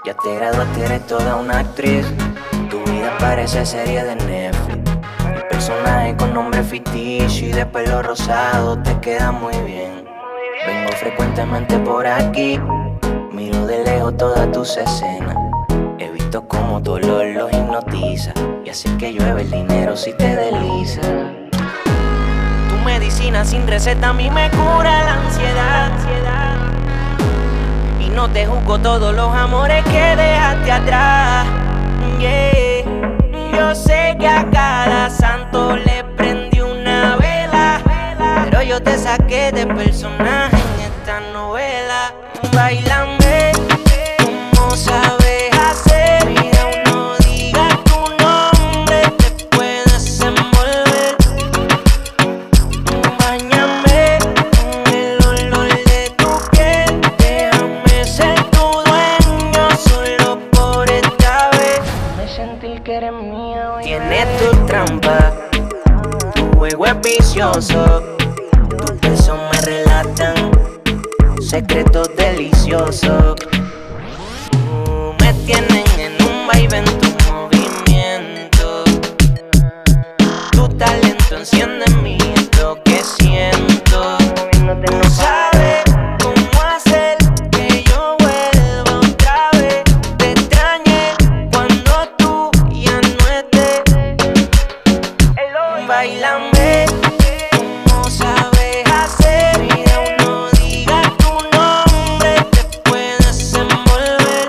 Ya te graduaste, eres toda una actriz. Tu vida parece serie de Netflix. El personaje con nombre ficticio y de pelo rosado te queda muy bien. Vengo frecuentemente por aquí, miro de lejos todas tus escenas. He visto como tu olor los hipnotiza y así que llueve el dinero si te desliza. Tu medicina sin receta a mí me cura la ansiedad. Y no te juzgo todos los amores que dejaste atrás. Yeah. Yo sé que a cada santo le prendí una vela, pero yo te saqué de personaje en esta novela. Bailame como sabes hacer. Mira, no digas tu nombre, te puedes envolver. Báñame con el olor de tu piel. Déjame ser tu dueño solo por esta vez. Déjame sentir que eres mía hoy. Tienes tu trampa, tu juego es vicioso. Tus besos me relatan secretos deliciosos. Me tienen en un vaivén tu movimiento. Tu talento enciende en mí esto que siento. No sabes cómo hacer que yo vuelva otra vez. Te extrañé cuando tú ya no estés. Bailame como sabes hacer. Mira, no digas tu nombre, te puedes envolver.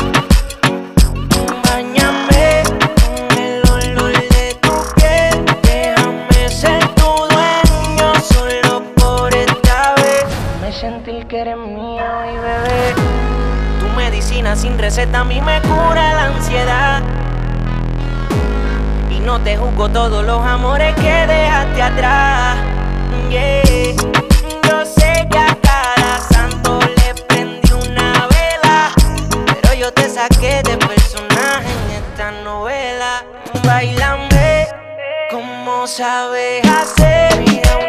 Báñame con el olor de tu piel. Déjame ser tu dueño solo por esta vez. Déjame sentir que eres mía hoy, bebé. Tu medicina sin receta a mí me cura la ansiedad. Y no te juzgo todos los amores que dejaste atrás. Yeah. Yo sé que a cada santo le prendí una vela, pero yo te saqué de personaje en esta novela. Bailame como sabes hacer. Mira,